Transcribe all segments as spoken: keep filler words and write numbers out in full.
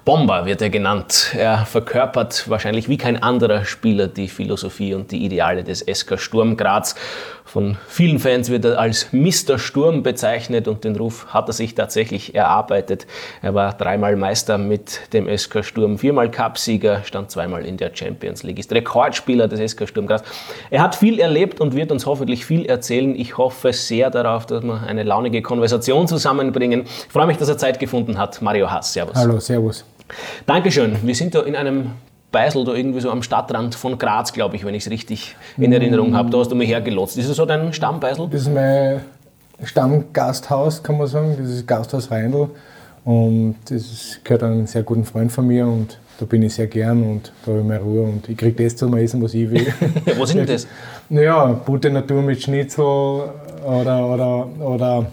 Bomber wird er genannt. Er verkörpert wahrscheinlich wie kein anderer Spieler die Philosophie und die Ideale des S K Sturm Graz. Von vielen Fans wird er als Mister Sturm bezeichnet und den Ruf hat er sich tatsächlich erarbeitet. Er war dreimal Meister mit dem S K Sturm, viermal Cupsieger, stand zweimal in der Champions League, ist Rekordspieler des S K Sturm Graz. Er hat viel erlebt und wird uns hoffentlich viel erzählen. Ich hoffe sehr darauf, dass wir eine launige Konversation zusammenbringen. Ich freue mich, dass er Zeit gefunden hat. Mario Haas, servus. Hallo, servus. Dankeschön. Wir sind da in einem Beisel, da irgendwie so am Stadtrand von Graz, glaube ich, wenn ich es richtig in Erinnerung habe. Da hast du mich hergelotst. Ist das so dein Stammbeisel? Das ist mein Stammgasthaus, kann man sagen. Das ist Gasthaus Reindl. Und das gehört einem sehr guten Freund von mir. Und da bin ich sehr gern und da habe ich meine Ruhe. Und ich kriege das zum Essen, was ich will. Was ist denn das? Naja, Butter Natur mit Schnitzel oder, oder, oder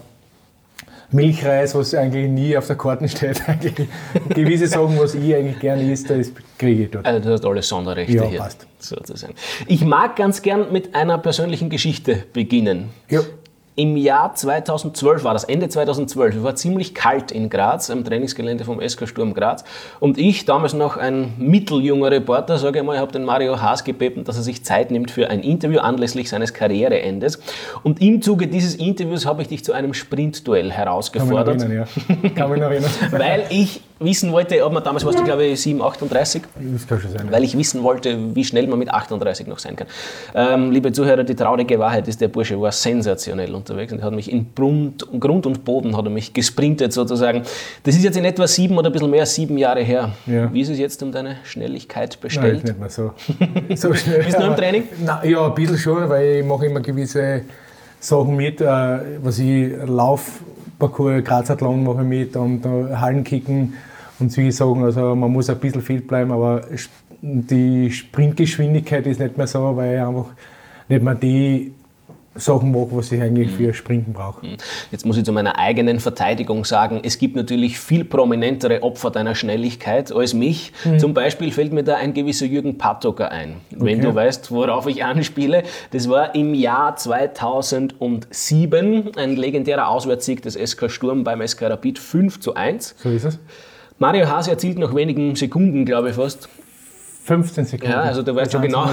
Milchreis, was eigentlich nie auf der Karte steht. Eigentlich. Gewisse Sachen, was ich eigentlich gerne esse, das kriege ich dort. Also du hast alle Sonderrechte ja, hier. Passt. Sozusagen. Ich mag ganz gern mit einer persönlichen Geschichte beginnen. Ja. Im Jahr zweitausendzwölf war das, Ende zweitausendzwölf, es war ziemlich kalt in Graz, am Trainingsgelände vom S K Sturm Graz. Und ich, damals noch ein mitteljunger Reporter, sage ich mal, habe den Mario Haas gebeten, dass er sich Zeit nimmt für ein Interview anlässlich seines Karriereendes. Und im Zuge dieses Interviews habe ich dich zu einem Sprintduell herausgefordert. Kann mich noch erinnern, ja. Kann mich noch erinnern. Weil ich wissen wollte, ob man damals, warst du glaube ich sieben achtunddreißig? Das kann schon sein. Weil ich wissen wollte, wie schnell man mit achtunddreißig noch sein kann. Ähm, liebe Zuhörer, die traurige Wahrheit ist, der Bursche war sensationell unterwegs und er hat mich in Grund, Grund und Boden hat er mich gesprintet sozusagen. Das ist jetzt in etwa sieben oder ein bisschen mehr als sieben Jahre her. Ja. Wie ist es jetzt um deine Schnelligkeit bestellt? Nein, nicht mehr so, so schnell. Bist du noch im Training? Na, ja, ein bisschen schon, weil ich mache immer gewisse Sachen mit, äh, was ich Laufparcours, Grazathlon mache ich mit und äh, Hallenkicken und solche Sachen. Also man muss ein bisschen fit bleiben, aber die Sprintgeschwindigkeit ist nicht mehr so, weil ich einfach nicht mehr die Sachen mache, was ich eigentlich für Sprinten brauche. Jetzt muss ich zu meiner eigenen Verteidigung sagen, es gibt natürlich viel prominentere Opfer deiner Schnelligkeit als mich. Mhm. Zum Beispiel fällt mir da ein gewisser Jürgen Pattocker ein. Okay. Wenn du weißt, worauf ich anspiele. Das war im Jahr zweitausendsieben ein legendärer Auswärtssieg des S K Sturm beim S K Rapid fünf zu eins. So ist es. Mario Haas erzielt nach wenigen Sekunden, glaube ich fast. fünfzehn Sekunden. Ja, also du weißt schon genau.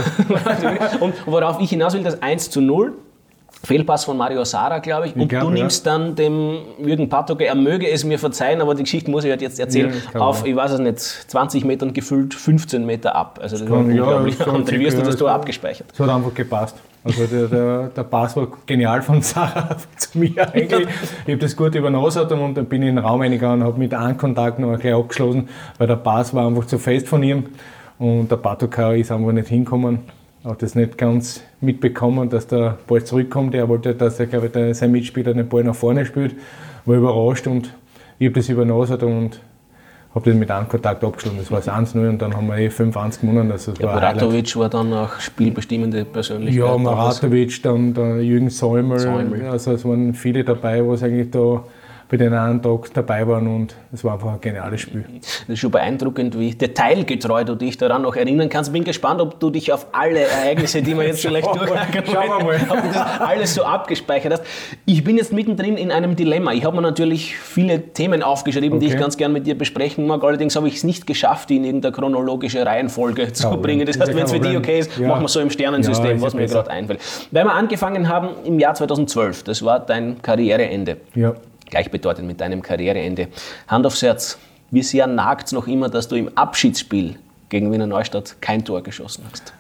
Und worauf ich hinaus will, das eins zu null. Fehlpass von Mario Sara, glaube ich. Und ich glaub, du nimmst ja. dann dem Jürgen Pattocker, er möge es mir verzeihen, aber die Geschichte muss ich halt jetzt erzählen, ja, auf, ich weiß es nicht, zwanzig Metern gefüllt fünfzeen Meter ab. Also das, das war unglaublich. Ja, und wie hast du das Tor abgespeichert? Das hat einfach gepasst. Also der, der, der Pass war genial von Sarah zu mir eigentlich. Ich habe das gut übernommen und dann bin ich in den Raum reingegangen und habe mit einem Kontakt noch gleich abgeschlossen, weil der Pass war einfach zu fest von ihm und der Pattocker ist einfach nicht hingekommen. Er hat das nicht ganz mitbekommen, dass der Ball zurückkommt. Er wollte, dass er, glaube ich, der, sein Mitspieler den Ball nach vorne spielt. War überrascht und ich habe das übernommen und habe den mit einem Kontakt abgeschlossen. Das war das eins null und dann haben wir eh fünf eins gewonnen. Also ja, Muratovic war dann auch spielbestimmende Persönlichkeit. Ja, Muratovic, dann der Jürgen Säumel. Säumel. Also es waren viele dabei, was eigentlich da bei den einen Tag dabei waren und es war einfach ein geniales Spiel. Das ist schon beeindruckend, wie detailgetreu du dich daran noch erinnern kannst. Bin gespannt, ob du dich auf alle Ereignisse, die wir jetzt vielleicht durchgehen wollen, ob du das alles so abgespeichert hast. Ich bin jetzt mittendrin in einem Dilemma. Ich habe mir natürlich viele Themen aufgeschrieben, okay, die ich ganz gern mit dir besprechen mag. Allerdings habe ich es nicht geschafft, die in irgendeine chronologische Reihenfolge zu ja, bringen. Das heißt, wenn es für dich okay ist, ja, machen wir so im Sternensystem, ja, was mir gerade einfällt. Weil wir angefangen haben im Jahr zweitausendzwölf, das war dein Karriereende. Ja. Gleichbedeutend mit deinem Karriereende. Hand aufs Herz, wie sehr nagt es noch immer, dass du im Abschiedsspiel gegen Wiener Neustadt kein Tor geschossen hast?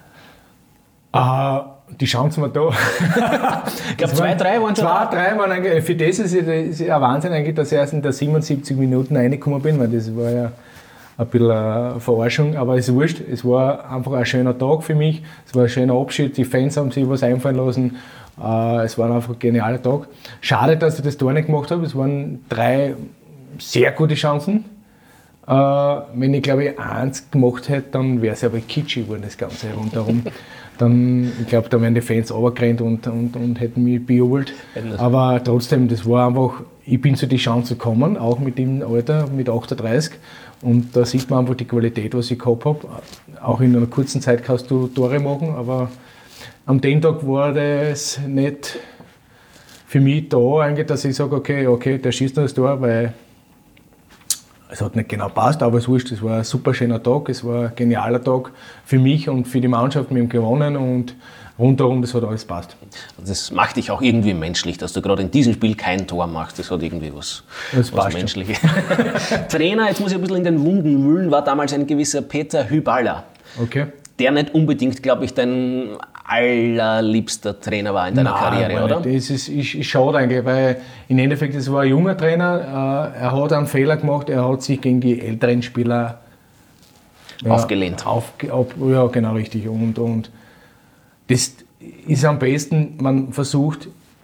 Uh, die Chancen waren da. Ich glaube, zwei, drei waren schon Zwei, drei waren eigentlich, für das ist es ein Wahnsinn eigentlich, dass ich erst in der siebenundsiebzig Minuten reingekommen bin, weil das war ja ein bisschen eine Verarschung, aber es ist wurscht. Es war einfach ein schöner Tag für mich, es war ein schöner Abschied, die Fans haben sich was einfallen lassen. Uh, es war einfach ein genialer Tag. Schade, dass ich das Tor nicht gemacht habe. Es waren drei sehr gute Chancen. Uh, wenn ich, glaube ich, eins gemacht hätte, dann wäre es aber kitschig geworden, das Ganze rundherum. Dann, ich glaube, da wären die Fans runtergerannt und, und, und hätten mich bejubelt. Aber trotzdem, das war einfach, ich bin zu die Chance gekommen, auch mit dem Alter, mit achtunddreißig. Und da sieht man einfach die Qualität, was ich gehabt habe. Auch in einer kurzen Zeit kannst du Tore machen, aber am dem Tag war das nicht für mich da, eigentlich, dass ich sage, okay, okay, der schießt noch das Tor, weil es hat nicht genau passt, aber es wurscht, es war ein super schöner Tag, es war ein genialer Tag für mich und für die Mannschaft. Wir haben gewonnen und rundherum, das hat alles passt. Das macht dich auch irgendwie menschlich, dass du gerade in diesem Spiel kein Tor machst. Das hat irgendwie was, das was Menschliches. Trainer, jetzt muss ich ein bisschen in den Wunden wühlen, war damals ein gewisser Peter Hyballa. Okay. Der nicht unbedingt, glaube ich, dein allerliebster Trainer war in deiner Nein, Karriere, oder? Das ist, ist, ist schade eigentlich, weil im Endeffekt, das war ein junger Trainer, äh, er hat einen Fehler gemacht, er hat sich gegen die älteren Spieler ja, aufgelehnt. Auf, auf, ja, genau richtig. Und, und das ist am besten, man versucht,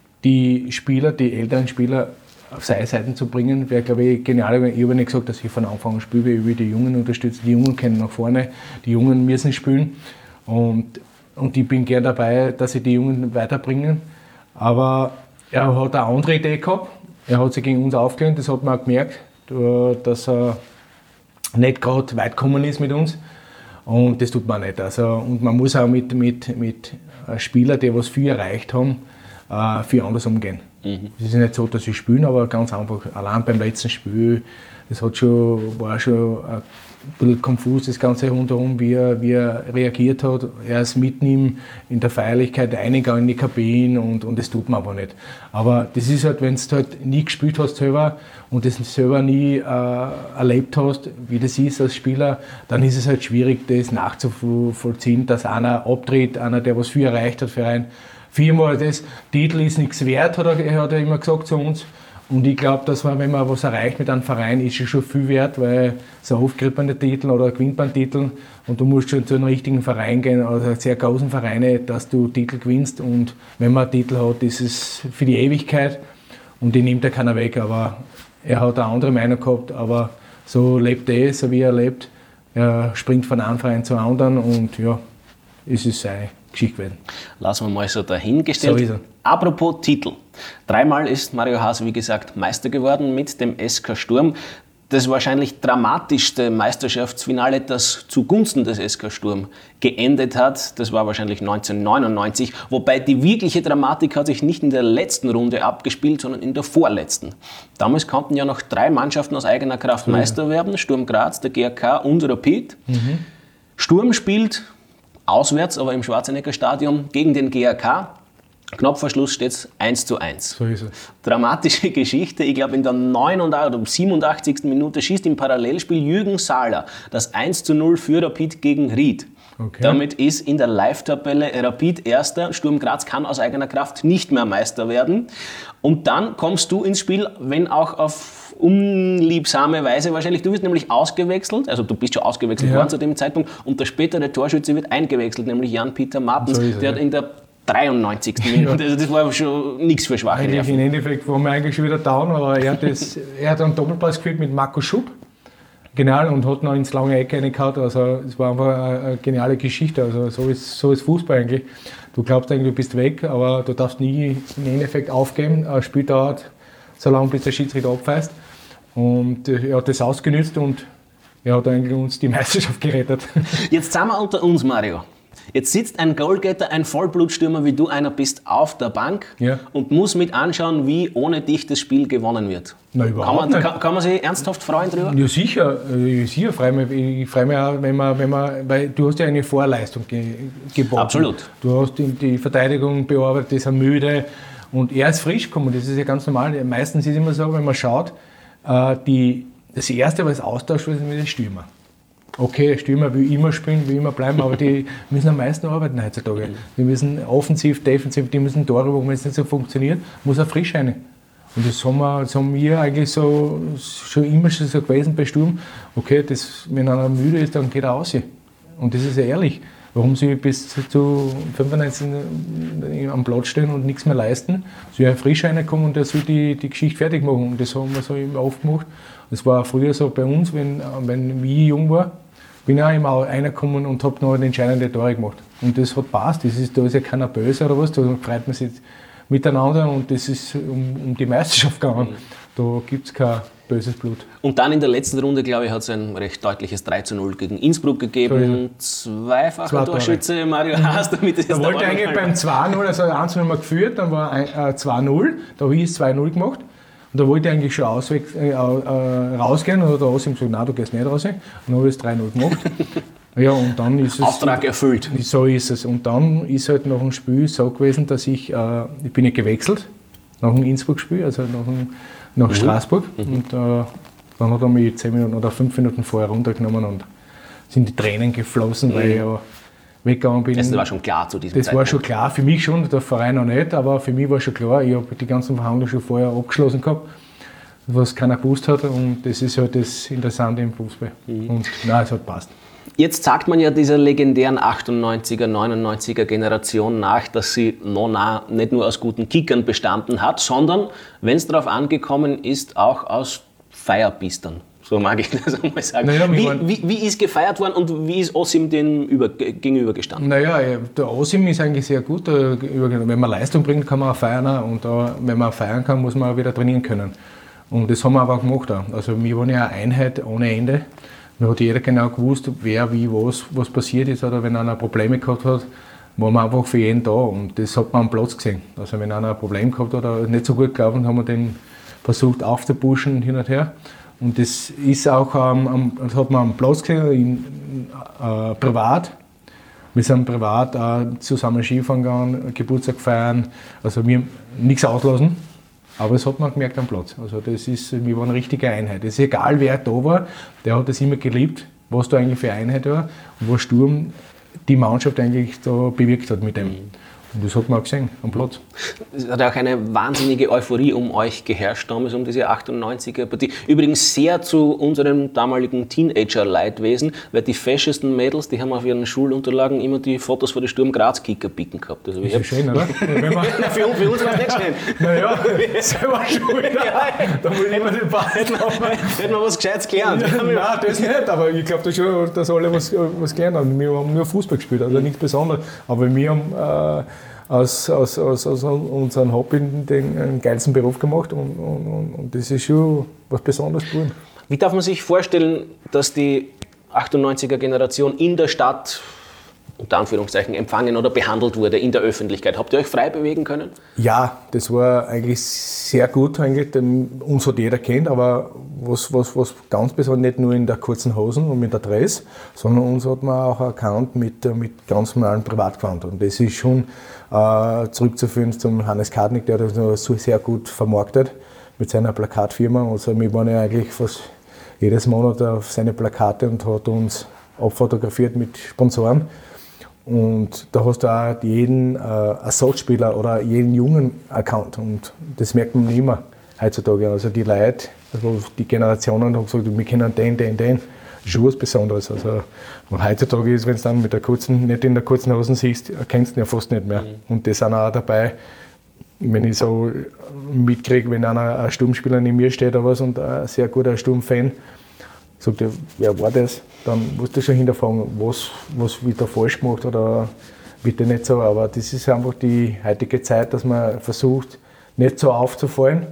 die Spieler, die älteren Spieler auf seine Seiten zu bringen. Wäre, glaube ich, genial. Ich habe nicht gesagt, dass ich von Anfang an spiele, ich will die Jungen unterstützen. Die Jungen können nach vorne, die Jungen müssen spielen. Und, und ich bin gern dabei, dass sie die Jungen weiterbringen. Aber er hat eine andere Idee gehabt. Er hat sich gegen uns aufgelehnt, das hat man auch gemerkt, dass er nicht gerade weit gekommen ist mit uns. Und das tut man nicht. Also, und man muss auch mit, mit, mit Spielern, die was viel erreicht haben, äh, viel anders umgehen. Mhm. Es ist nicht so, dass sie spielen, aber ganz einfach, allein beim letzten Spiel, das hat schon, war schon ein bisschen konfus, das Ganze rundherum, wie er, wie er reagiert hat. Er ist mitten in der Feierlichkeit eingegangen in die Kabine und, und das tut man aber nicht. Aber das ist halt, wenn du halt nie gespielt hast selber und das selber nie äh, erlebt hast, wie das ist als Spieler, dann ist es halt schwierig, das nachzuvollziehen, dass einer abtritt, einer, der was viel erreicht hat für einen. Viermal das Titel ist nichts wert, hat er, hat er immer gesagt zu uns. Und ich glaube, dass man, wenn man was erreicht mit einem Verein, ist es schon viel wert, weil so oft kriegt man den Titel oder gewinnt man einen Titel und du musst schon zu einem richtigen Verein gehen, also sehr großen Vereine, dass du Titel gewinnst. Und wenn man einen Titel hat, ist es für die Ewigkeit und die nimmt ja keiner weg. Aber er hat eine andere Meinung gehabt, aber so lebt er, so wie er lebt. Er springt von einem Verein zum anderen und ja, es ist seine Geschichte gewesen. Lassen wir mal so dahingestellt. So ist er. Apropos Titel. Dreimal ist Mario Haas, wie gesagt, Meister geworden mit dem S K Sturm. Das wahrscheinlich dramatischste Meisterschaftsfinale, das zugunsten des S K Sturm geendet hat, das war wahrscheinlich neunzehnhundertneunundneunzig. Wobei die wirkliche Dramatik hat sich nicht in der letzten Runde abgespielt, sondern in der vorletzten. Damals konnten ja noch drei Mannschaften aus eigener Kraft Meister werden. Sturm Graz, der G A K und Rapid. Mhm. Sturm spielt auswärts, aber im Schwarzenegger Stadion gegen den G A K. Knapp vor Schluss steht es eins zu eins. So ist es. Dramatische Geschichte. Ich glaube, in der neunundachtzigsten oder siebenundachtzigsten Minute schießt im Parallelspiel Jürgen Sahler das eins zu null für Rapid gegen Ried. Okay. Damit ist in der Live-Tabelle Rapid Erster. Sturm Graz kann aus eigener Kraft nicht mehr Meister werden. Und dann kommst du ins Spiel, wenn auch auf unliebsame Weise wahrscheinlich. Du wirst nämlich ausgewechselt, also du bist schon ausgewechselt ja. worden zu dem Zeitpunkt und der spätere Torschütze wird eingewechselt, nämlich Jan-Peter Martens. So der ja. hat in der dreiundneunzigsten Minute, also das war schon nichts für schwache Nerven. Im Endeffekt waren wir eigentlich schon wieder down, aber er hat, das, er hat einen Doppelpass gespielt mit Marco Schupp. Genial, und hat noch ins lange Eck reingehauen. Also es war einfach eine, eine geniale Geschichte. Also so ist, so ist Fußball eigentlich. Du glaubst eigentlich, du bist weg, aber du darfst nie im Endeffekt aufgeben. Ein Spiel dauert so lange, bis der Schiedsrichter abpfeift. Und er hat das ausgenutzt und er hat eigentlich uns die Meisterschaft gerettet. Jetzt sind wir unter uns, Mario. Jetzt sitzt ein Goalgetter, ein Vollblutstürmer wie du einer bist, auf der Bank ja. und muss mit anschauen, wie ohne dich das Spiel gewonnen wird. Na, überhaupt kann, man, nicht. Kann, kann man sich ernsthaft freuen drüber? Ja, sicher. sicher freue mich. Ich freue mich auch, wenn man, wenn man, weil du hast ja eine Vorleistung ge, geboten. Absolut. Du hast die, die Verteidigung bearbeitet, die sind müde und er ist frisch gekommen. Das ist ja ganz normal. Meistens ist es immer so, wenn man schaut, die, das Erste, was austauscht wird, ist mit den Stürmer. Okay, Stürmer will immer spielen, will immer bleiben, aber die müssen am meisten arbeiten heutzutage. Die müssen offensiv, defensiv, die müssen Tore machen, wenn es nicht so funktioniert, muss er frisch rein. Und das haben wir, das haben wir eigentlich so, schon immer schon so gewesen bei Sturm. Okay, das, wenn einer müde ist, dann geht er raus. Und das ist ja ehrlich. Warum sie bis zu fünfundneunzig am Platz stehen und nichts mehr leisten, soll er frisch reinkommen und er soll die, die Geschichte fertig machen. Und das haben wir so immer oft gemacht. Das war früher so bei uns, wenn, wenn ich jung war, bin ich auch immer reingekommen und habe noch entscheidende Tore gemacht. Und das hat passt. Das ist, da ist ja keiner böse oder was, da freut man sich miteinander und das ist um, um die Meisterschaft gegangen. Da gibt es kein böses Blut. Und dann in der letzten Runde, glaube ich, hat es ein recht deutliches drei zu null gegen Innsbruck gegeben. So Zweifacher Zwei Torschütze Mario Haas, damit es da wollte ich eigentlich beim zwei null, also eins null haben wir geführt, dann war äh, zwei null, da habe ich es zwei null gemacht. Und da wollte ich eigentlich schon ausweg, äh, äh, rausgehen, oder der Osim gesagt, nein, du gehst nicht raus. Und dann habe ich es drei null gemacht. Ja, und dann ist es, Auftrag erfüllt. So ist es. Und dann ist halt nach dem Spiel so gewesen, dass ich, äh, ich bin ja gewechselt, nach dem Innsbruck-Spiel, also nach, dem, nach mhm. Straßburg. Mhm. Und äh, dann hat er mich zehn Minuten oder fünf Minuten vorher runtergenommen und sind die Tränen geflossen, mhm. weil ich ja weggegangen bin. Das war schon klar zu diesem Das Zeitpunkt. war schon klar, für mich schon, der Verein noch nicht, aber für mich war schon klar, ich habe die ganzen Verhandlungen schon vorher abgeschlossen gehabt, was keiner gewusst hat, und das ist halt das Interessante im Fußball. Mhm. Und nein, es hat passt. Jetzt sagt man ja dieser legendären achtundneunziger, neunundneunziger Generation nach, dass sie noch nah nicht nur aus guten Kickern bestanden hat, sondern, wenn es darauf angekommen ist, auch aus Feierpistern. So mag ich das einmal sagen. Naja, wie, wie, wie ist gefeiert worden und wie ist Osim dem über, gegenübergestanden? Naja, der Osim ist eigentlich sehr gut. Wenn man Leistung bringt, kann man auch feiern. Und wenn man feiern kann, muss man auch wieder trainieren können. Und das haben wir aber auch gemacht. Also wir waren ja eine Einheit ohne Ende. Da hat jeder genau gewusst, wer, wie, was, was passiert ist. Oder wenn einer Probleme gehabt hat, waren wir einfach für jeden da. Und das hat man am Platz gesehen. Also wenn einer ein Problem gehabt hat oder nicht so gut gelaufen, haben wir den versucht aufzupuschen hin und her. Und das ist auch, ähm, das hat man am Platz gesehen, in, äh, privat. Wir sind privat äh, zusammen Skifahren gegangen, Geburtstag feiern. Also wir haben nichts auslassen. Aber das hat man gemerkt am Platz. Also das ist, wir waren eine richtige Einheit. Es ist egal, wer da war, der hat das immer geliebt, was da eigentlich für eine Einheit war und was Sturm die Mannschaft eigentlich da bewirkt hat mit dem. Und das hat man auch gesehen am Platz. Es hat auch eine wahnsinnige Euphorie um euch geherrscht, damals um diese achtundneunziger-Partie. Übrigens sehr zu unserem damaligen Teenager-Leidwesen, weil die feschesten Mädels, die haben auf ihren Schulunterlagen immer die Fotos von den Sturm Graz-Kicker picken gehabt. Also das ist schön, oder? Wenn man für, für uns war es nicht schön. Naja, selber schuld. Da muss ich immer den Ball haben. Hätten wir was Gescheites gelernt. Ja, nein, das nicht, aber ich glaube schon, dass alle was, was gelernt haben. Wir haben nur Fußball gespielt, also nichts Besonderes. Aber wir haben äh, aus, aus, aus, aus unserem Hobby den, den geilsten Beruf gemacht und, und, und das ist schon was Besonderes geworden. Wie darf man sich vorstellen, dass die achtundneunziger-Generation in der Stadt unter Anführungszeichen empfangen oder behandelt wurde in der Öffentlichkeit? Habt ihr euch frei bewegen können? Ja, das war eigentlich sehr gut. Eigentlich. Uns hat jeder kennt, aber was, was, was ganz besonders, nicht nur in der kurzen Hosen und mit der Dress, sondern uns hat man auch erkannt mit, mit ganz normalen Privatquant. Und das ist schon äh, zurückzuführen zum Hannes Kadnick, der das noch so sehr gut vermarktet mit seiner Plakatfirma. Also wir waren ja eigentlich fast jedes Monat auf seine Plakate und hat uns abfotografiert mit Sponsoren. Und da hast du auch jeden äh, Ersatzspieler oder jeden jungen Account. Und das merkt man nicht mehr heutzutage. Also die Leute, also die Generationen haben gesagt, wir kennen den, den, den. Das ist schon was Besonderes. Also, und heutzutage ist, wenn du dann mit der kurzen, nicht in der kurzen Hosen siehst, kennst du ihn ja fast nicht mehr. Mhm. Und das sind auch dabei, wenn ich so mitkriege, wenn einer ein Sturmspieler neben mir steht oder was und ein sehr guter Sturmfan sagt, ja, wer war das? Dann musst du schon hinterfragen, was, was wird da falsch gemacht oder wird da nicht so. Aber das ist einfach die heutige Zeit, dass man versucht, nicht so aufzufallen.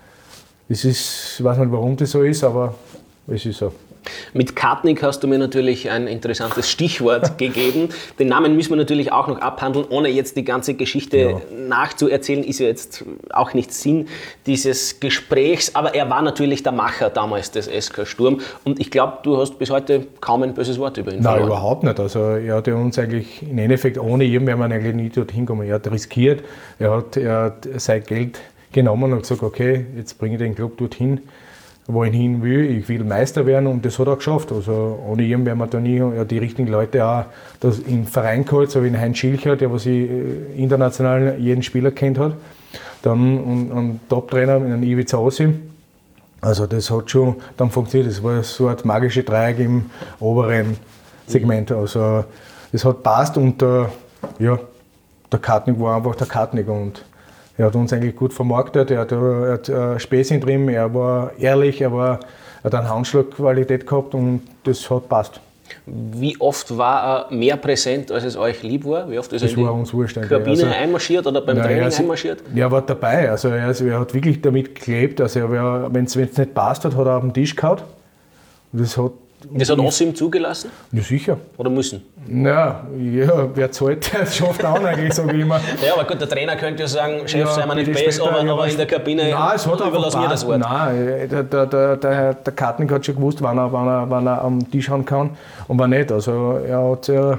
Das ist, ich weiß nicht, warum das so ist, aber es ist so. Mit Kadnick hast du mir natürlich ein interessantes Stichwort gegeben. Den Namen müssen wir natürlich auch noch abhandeln, ohne jetzt die ganze Geschichte ja. nachzuerzählen. Ist ja jetzt auch nicht Sinn dieses Gesprächs. Aber er war natürlich der Macher damals des S K Sturm. Und ich glaube, du hast bis heute kaum ein böses Wort über ihn verloren. Nein, überhaupt nicht. Also er hat ja uns eigentlich im Endeffekt ohne ihn wäre man eigentlich nie dorthin gekommen. Er hat riskiert, er hat, er hat sein Geld genommen und gesagt, okay, jetzt bringe ich den Club dorthin, wo ich hin will, ich will Meister werden und das hat er geschafft. Also ohne ihn wären wir da nie, ja, die richtigen Leute auch das im Verein geholt, so wie ein Heinz Schilcher, der was ich international jeden Spieler kennt hat. Dann ein Top-Trainer, einen Ivica Osim. Also das hat schon dann funktioniert. Das war so ein magische Dreieck im oberen Segment. Also das hat passt und der, ja, der Kadnick war einfach der Kadnick und er hat uns eigentlich gut vermarktet, er hat, er hat äh, Späßchen drin, er war ehrlich, er, war, er hat eine Handschlagqualität gehabt und das hat passt. Wie oft war er mehr präsent, als es euch lieb war? Wie oft ist das er in die war uns wurscht, Kabine also, einmarschiert oder beim Training also, einmarschiert? Er war dabei, also er, also er hat wirklich damit gelebt. Also wenn es nicht passt hat, hat er auf den Tisch gehauen. Und das hat Das hat Ossim zugelassen? Ja, sicher. Oder müssen? Ja, ja, wer zahlt, der schafft auch eigentlich, sage ich immer. Ja, aber gut, der Trainer könnte ja sagen, Chef, ja, sei mir nicht besser, aber, ja, aber in der Kabine nein, es hat überlassen wir das Wort. Nein, der, der, der, der, der Kartnik hat schon gewusst, wann er, wann, er, wann er am Tisch hauen kann und wann nicht. Also er hat, er,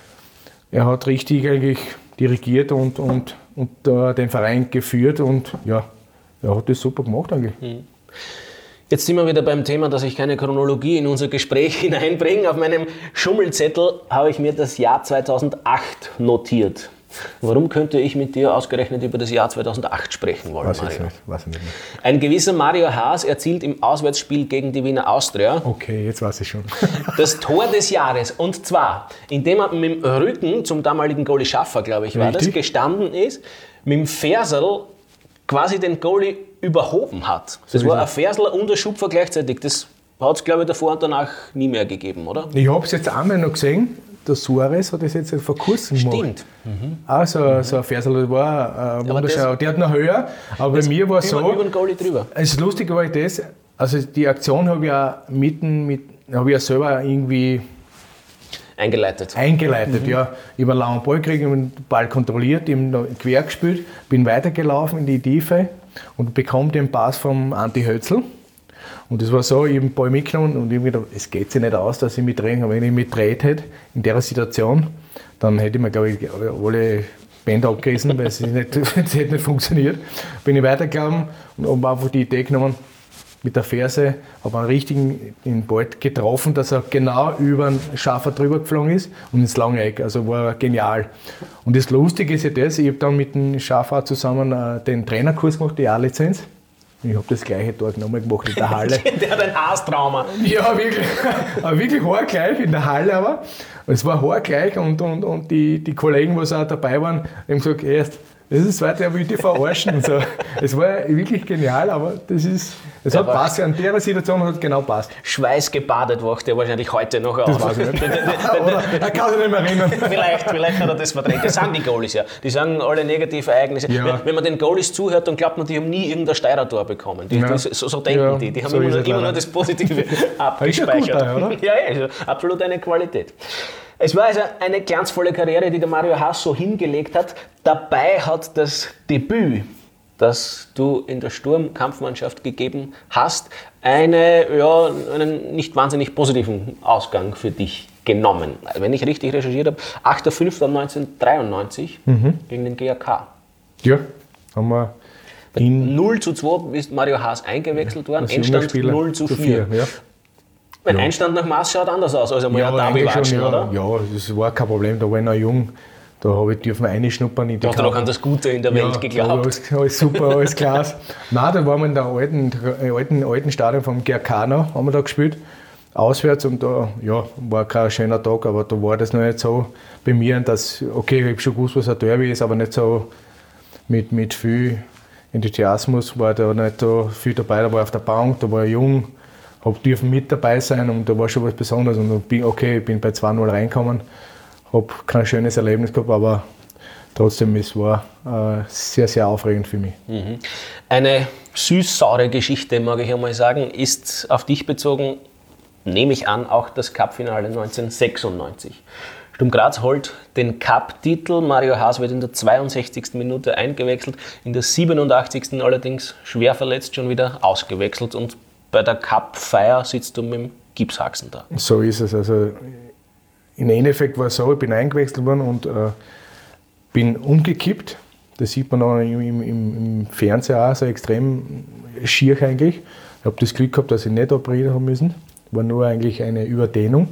er hat richtig eigentlich dirigiert und, und, und uh, den Verein geführt und ja, er hat das super gemacht eigentlich. Hm. Jetzt sind wir wieder beim Thema, dass ich keine Chronologie in unser Gespräch hineinbringe. Auf meinem Schummelzettel habe ich mir das Jahr zweitausendacht notiert. Warum könnte ich mit dir ausgerechnet über das Jahr zweitausendacht sprechen wollen, weiß Mario? Ich nicht, weiß ich nicht mehr. Ein gewisser Mario Haas erzielt im Auswärtsspiel gegen die Wiener Austria okay, jetzt weiß ich schon. das Tor des Jahres. Und zwar, indem er mit dem Rücken zum damaligen Goalie Schaffer, glaube ich, war Richtig. das, gestanden ist, mit dem Ferserl quasi den Goalie überhoben hat. Das So war ist ein Ferserl und ein Schupfer gleichzeitig. Das hat es, glaube ich, davor und danach nie mehr gegeben, oder? Ich habe es jetzt einmal noch gesehen, der Suarez hat das jetzt vor kurzem gemacht. Stimmt. Mhm. Auch so, mhm. so ein Versel, das war äh, wunderschön. Der hat noch höher, aber bei mir war es so. Über den Goalie drüber. Das Lustige war das, also die Aktion habe ich auch mitten mit, habe ich ja selber irgendwie eingeleitet. Eingeleitet, mhm. ja. Ich habe einen langen Ball gekriegt, den Ball kontrolliert, ihm quer gespielt, bin weitergelaufen in die Tiefe und bekomme den Pass vom Anti Hötzl. Und das war so, ich habe den Ball mitgenommen und ich habe gedacht, es geht sich nicht aus, dass ich mitdrehe. Aber wenn ich mitdreht hätte, in der Situation, dann hätte ich mir, glaube ich, alle Bänder abgerissen, weil es nicht, es hätte nicht funktioniert. Bin ich weitergelaufen und habe einfach die Idee genommen, mit der Ferse, habe einen richtigen in den Ball getroffen, dass er genau über den Schaffer drüber geflogen ist und ins lange Eck. Also war genial. Und das Lustige ist ja das, ich habe dann mit dem Schaffer zusammen äh, den Trainerkurs gemacht, die A-Lizenz. Ich habe das gleiche dort nochmal gemacht in der Halle. Der hat ein Haartrauma. Ja, wirklich. Aber wirklich haargleich in der Halle aber. Es war haargleich und, und, und die, die Kollegen, die auch dabei waren, haben gesagt, erst, das ist das zweite Jahr, will ich dich verarschen. Und so. Es war wirklich genial, aber das ist, es hat passt. An der Situation hat es genau passt. Schweißgebadet wacht er wahrscheinlich heute noch auf. Das weiß ich nicht. Oder, er kann sich nicht mehr erinnern. Vielleicht, vielleicht hat er das verdrängt. Das sagen die Goalies ja. Die sagen alle negative Ereignisse. Ja. Wenn, wenn man den Goalies zuhört, dann glaubt man, die haben nie irgendein Steirer-Tor bekommen. Die, ja. die, so, so denken ja, die. Die haben so immer, nur, immer leider. nur das Positive abgespeichert. Gut, oder? Ja, ja, also absolut eine Qualität. Es war also eine glanzvolle Karriere, die der Mario Haas so hingelegt hat. Dabei hat das Debüt, das du in der Sturm-Kampfmannschaft gegeben hast, eine, ja, einen nicht wahnsinnig positiven Ausgang für dich genommen. Wenn ich richtig recherchiert habe, achter fünfter neunzehnhundertdreiundneunzig mhm. gegen den G A K. Ja, haben wir in null zu zwei ist Mario Haas eingewechselt worden, Endstand null zu vier. Ja. Mein ja. Einstand nach Maß schaut anders aus, als einmal ja, ein Derby watschen, ja, oder? Ja, das war kein Problem, da war ich noch jung. Da habe ich dürfen reinschnuppern in die Du hast noch an das Gute in der Welt ja, geglaubt. Alles, alles super, alles klasse. Nein, da waren wir in der alten, alten, alten Stadion vom G A K noch, haben wir da gespielt, auswärts und da ja, war kein schöner Tag, aber da war das noch nicht so bei mir, dass, okay, ich habe schon gewusst, was ein Derby ist, aber nicht so mit, mit viel Enthusiasmus, war da nicht so viel dabei, da war ich auf der Bank, da war ich jung, habe dürfen mit dabei sein und da war schon was Besonderes und bin, okay, ich bin bei zwei null reingekommen, habe kein schönes Erlebnis gehabt, aber trotzdem, es war äh, sehr, sehr aufregend für mich. Mhm. Eine süß-saure Geschichte, mag ich einmal sagen, ist auf dich bezogen, nehme ich an, auch das Cup-Finale neunzehnhundertsechsundneunzig. Sturm Graz holt den Cup-Titel, Mario Haas wird in der zweiundsechzigsten Minute eingewechselt, in der siebenundachtzigsten allerdings schwer verletzt schon wieder ausgewechselt und bei der Cup-Feier sitzt du mit dem Gipshaxen da. So ist es. Also im Endeffekt war es so, ich bin eingewechselt worden und äh, bin umgekippt. Das sieht man auch im, im, im Fernseher auch so extrem schier eigentlich. Ich habe das Glück gehabt, dass ich nicht operiert haben müssen. War nur eigentlich eine Überdehnung.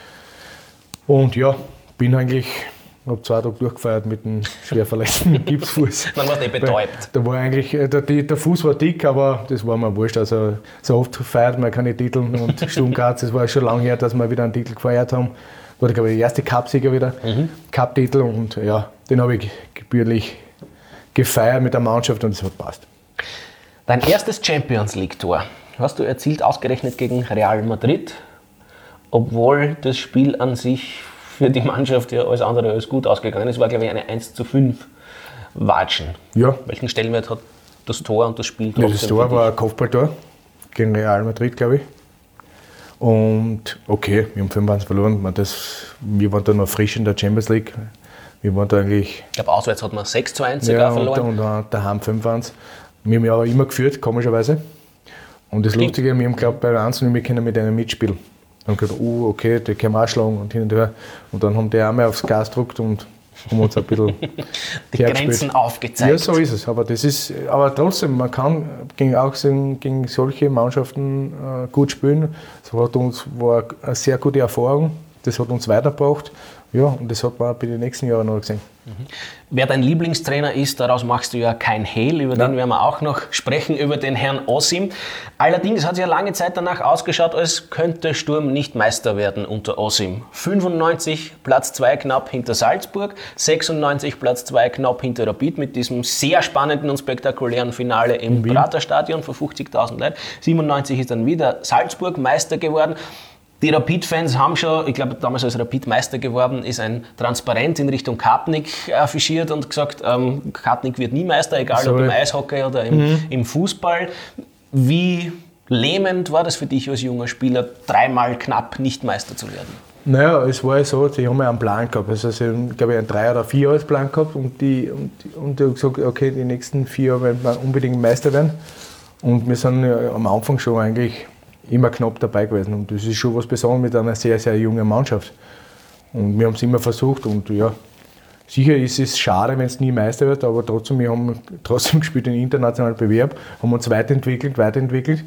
Und ja, bin eigentlich, habe zwei Tage durchgefeiert mit einem schwer verletzten Gipsfuß. Man war nicht betäubt. Da war eigentlich, der, der Fuß war dick, aber das war mir wurscht. Also so oft feiert man keine Titel und Sturm Graz, das war schon lange her, dass wir wieder einen Titel gefeiert haben. War, glaube ich, der erste Cup-Sieger wieder, mhm. Cup-Titel und ja, den habe ich gebührlich gefeiert mit der Mannschaft und es hat passt. Dein erstes Champions-League-Tor hast du erzielt, ausgerechnet gegen Real Madrid, obwohl das Spiel an sich für die Mannschaft ja alles andere als gut ausgegangen ist. Es war, glaube ich, eine eins zu fünf Watschen. Ja. Welchen Stellenwert hat das Tor und das Spiel trotzdem? Ja, das Tor war ein Kopfballtor gegen Real Madrid, glaube ich. Und okay, wir haben fünf eins verloren. Man, das, wir waren da noch frisch in der Champions League. Wir waren da eigentlich. Ich glaube, auswärts hat man sechs zu eins sogar ja, verloren. Und, und daheim fünf eins. Wir haben ja auch immer geführt, komischerweise. Und das Stimmt. Lustige, wir haben geglaubt, bei eins wir können mit einem mitspielen. Dann haben wir gedacht, oh, okay, die können wir auch schlagen und hin und her. Und dann haben die auch mal aufs Gas gedrückt und haben uns ein bisschen die Grenzen aufgezeigt. Ja, so ist es. Aber, das ist, aber trotzdem, man kann gegen, auch gegen solche Mannschaften äh, gut spielen. Das hat uns, war eine sehr gute Erfahrung. Das hat uns weitergebracht. Ja, und das hat man auch bei den nächsten Jahren noch gesehen. Mhm. Wer dein Lieblingstrainer ist, daraus machst du ja kein Hehl, über Nein. den werden wir auch noch sprechen, über den Herrn Osim. Allerdings hat es ja lange Zeit danach ausgeschaut, als könnte Sturm nicht Meister werden unter Osim. fünfundneunzig, Platz zwei knapp hinter Salzburg, sechsundneunzig, Platz zwei knapp hinter Rapid mit diesem sehr spannenden und spektakulären Finale im Praterstadion vor fünfzigtausend Leuten. siebenundneunzig ist dann wieder Salzburg Meister geworden. Die Rapid-Fans haben schon, ich glaube damals als Rapid Meister geworden ist, ein Transparent in Richtung Kartnick affichiert und gesagt, ähm, Kartnick wird nie Meister, egal so, ob im Eishockey oder im, mhm. im Fußball. Wie lähmend war das für dich als junger Spieler, dreimal knapp nicht Meister zu werden? Naja, es war ja so, die haben ja einen Plan gehabt. Also sie haben, glaube ich, einen drei- oder vier Jahres Plan gehabt und die, und, und die haben gesagt, okay, die nächsten vier Jahre werden wir unbedingt Meister werden. Und wir sind ja am Anfang schon eigentlich immer knapp dabei gewesen. Und das ist schon was Besonderes mit einer sehr, sehr jungen Mannschaft. Und wir haben es immer versucht. Und ja, sicher ist es schade, wenn es nie Meister wird, aber trotzdem, wir haben trotzdem gespielt in internationalen Bewerb, haben uns weiterentwickelt, weiterentwickelt.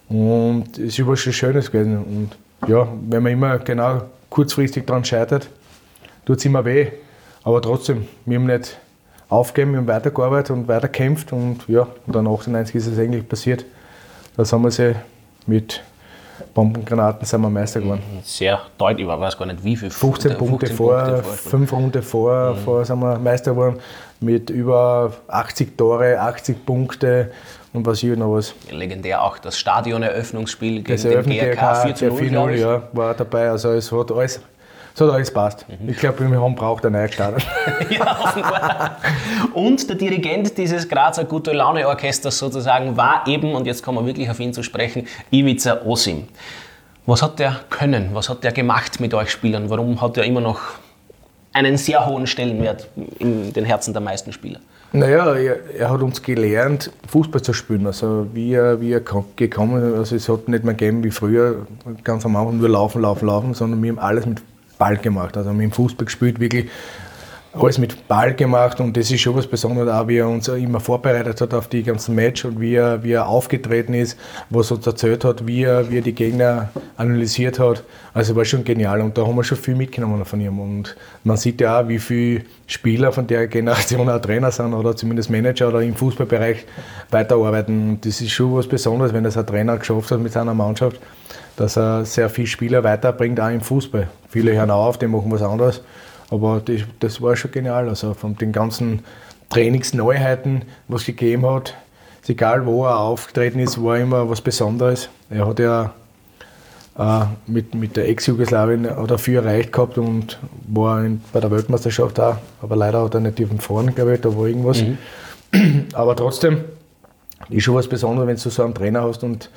Und es ist was Schönes gewesen. Und ja, wenn man immer genau kurzfristig daran scheitert, tut es immer weh. Aber trotzdem, wir haben nicht aufgegeben, wir haben weitergearbeitet und weitergekämpft. Und ja, und dann achtundneunzig ist es eigentlich passiert. Da haben wir sie mit Bombengranaten sind wir Meister geworden. Sehr deutlich, ich weiß gar nicht wie viel. fünfzehn Punkte vor, fünf Runden vor, mhm. vor sind wir Meister geworden. Mit über achtzig Tore, achtzig Punkte und was ich noch was. Legendär auch das Stadioneröffnungsspiel gegen das den G R K vier zu null, ja, war dabei. Also es hat alles, es hat alles passt. Mhm. Ich glaube, wir haben braucht ein neues Stadion. Ja, offenbar. Und der Dirigent dieses Grazer Gute-Laune-Orchesters sozusagen war eben, und jetzt kommen wir wirklich auf ihn zu sprechen, Ivica Osim. Was hat der können? Was hat der gemacht mit euch Spielern? Warum hat er immer noch einen sehr hohen Stellenwert in den Herzen der meisten Spieler? Naja, er, er hat uns gelernt, Fußball zu spielen. Also wie er, wie er gekommen ist, also es hat nicht mehr gegeben wie früher, ganz am Anfang nur laufen, laufen, laufen, sondern wir haben alles mit Ball gemacht. Also wir haben Fußball gespielt, wirklich alles mit Ball gemacht und das ist schon was Besonderes, auch wie er uns immer vorbereitet hat auf die ganzen Match und wie er, wie er aufgetreten ist, was er uns erzählt hat, wie er, wie er die Gegner analysiert hat. Also war schon genial und da haben wir schon viel mitgenommen von ihm und man sieht ja auch, wie viele Spieler von der Generation auch Trainer sind oder zumindest Manager oder im Fußballbereich weiterarbeiten. Und das ist schon was Besonderes, wenn das ein Trainer geschafft hat mit seiner Mannschaft, dass er sehr viele Spieler weiterbringt, auch im Fußball. Viele hören auf, die machen was anderes. Aber das, das war schon genial. Also von den ganzen Trainingsneuheiten, was es gegeben hat, ist egal wo er aufgetreten ist, war immer was Besonderes. Er hat ja äh, mit, mit der Ex-Jugoslawien viel erreicht gehabt und war in, bei der Weltmeisterschaft auch. Aber leider hat er nicht dürfen fahren, glaube ich, da war irgendwas. Mhm. Aber trotzdem ist schon was Besonderes, wenn du so einen Trainer hast und